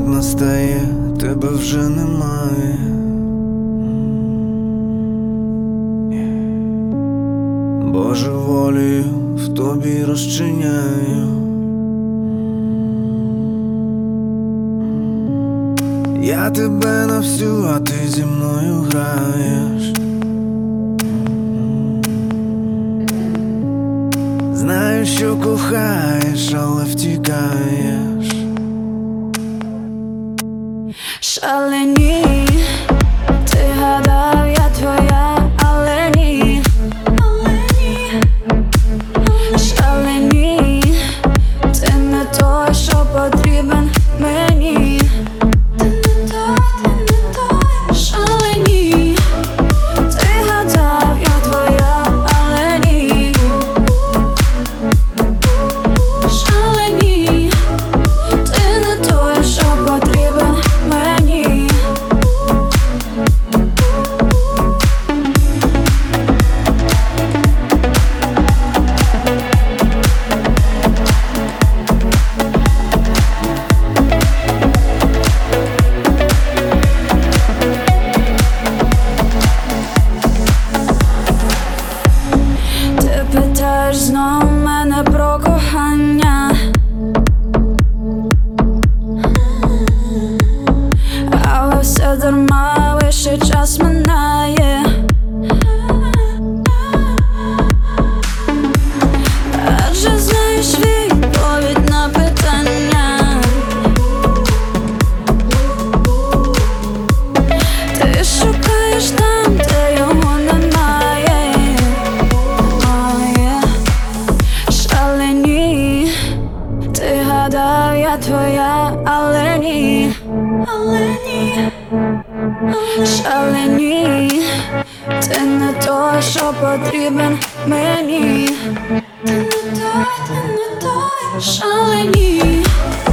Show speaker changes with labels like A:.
A: настає, тебе вже немає. Божеволію в тобі розчиняю. Я тебе на всю, а ти зі мною граєш. Знаю, що кохаєш, але втікаєш.
B: Шалені, ти гадав, я твоя, але ні. Шалені, ти не той, що потрібен мені. Шалені, ти гадав, я твоя, але ні. Шалені, ти не той, що потрібен мені. Ти питаєш знов мене про кохання, але все дарма, лише час минає. Адже знаєш відповідь на питання. Ти шукаєш там, де його немає. Шалені, ти гадав, я твоя, але ні. Шалені, ти не той, що потрібен мені. Шалені.